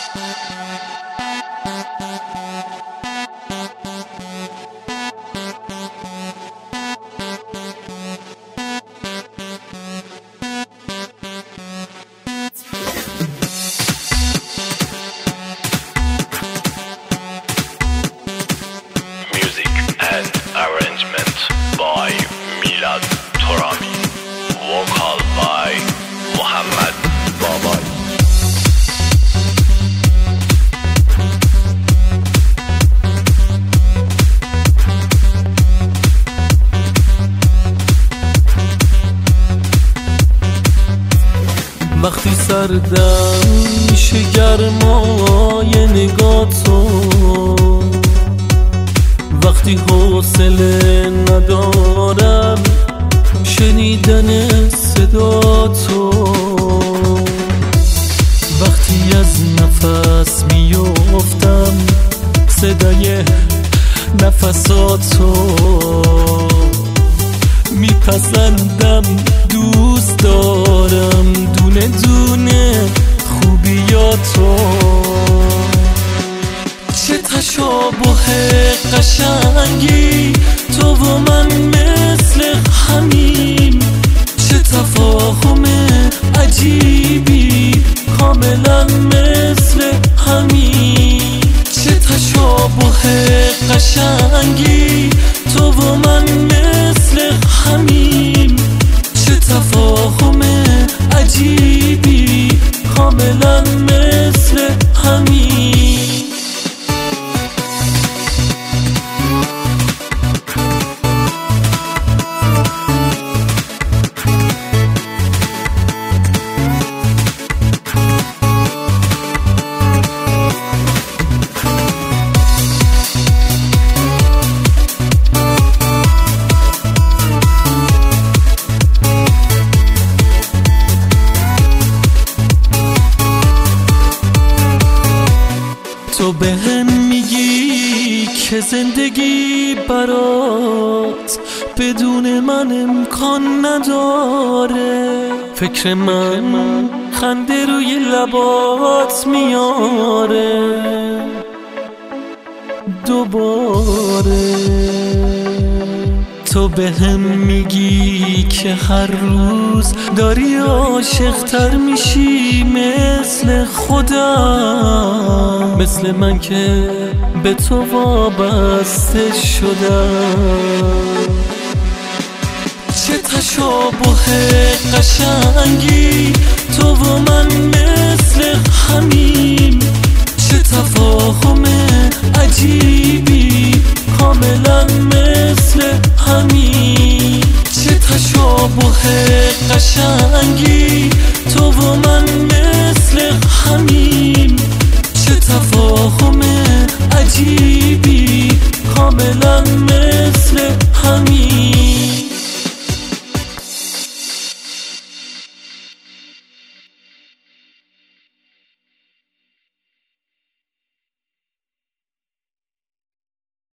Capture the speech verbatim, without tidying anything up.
Arrangement by Milad Torami. Vocal by Muhammad Babai. وقتی سردم میشه گرمای نگاتو، وقتی حوصله ندارم شنیدن صداتو، وقتی از نفس میافتم صدای نفساتو، میپسندم دوست دارم دونه دونه خوبیاتو. چه تشابه قشنگی تو و من مثل همین، چه تفاهم عجیبی کاملا مثل همین. چه تشابه قشنگی تو و من مثل همین، چه تفاهم عجیبی کاملا مثل همین. تو به هم میگی که زندگی برات بدون من امکان نداره، فکر من خنده روی لبات میاره دوباره. تو به هم میگی که هر روز داری عاشق‌تر میشی مثل خودم، مثل من که به تو وابسته شدم. چه تشابه قشنگی تو و من مثل همین، چه تفاهم عجیبی کاملا مثل همین. چه تشابه قشنگی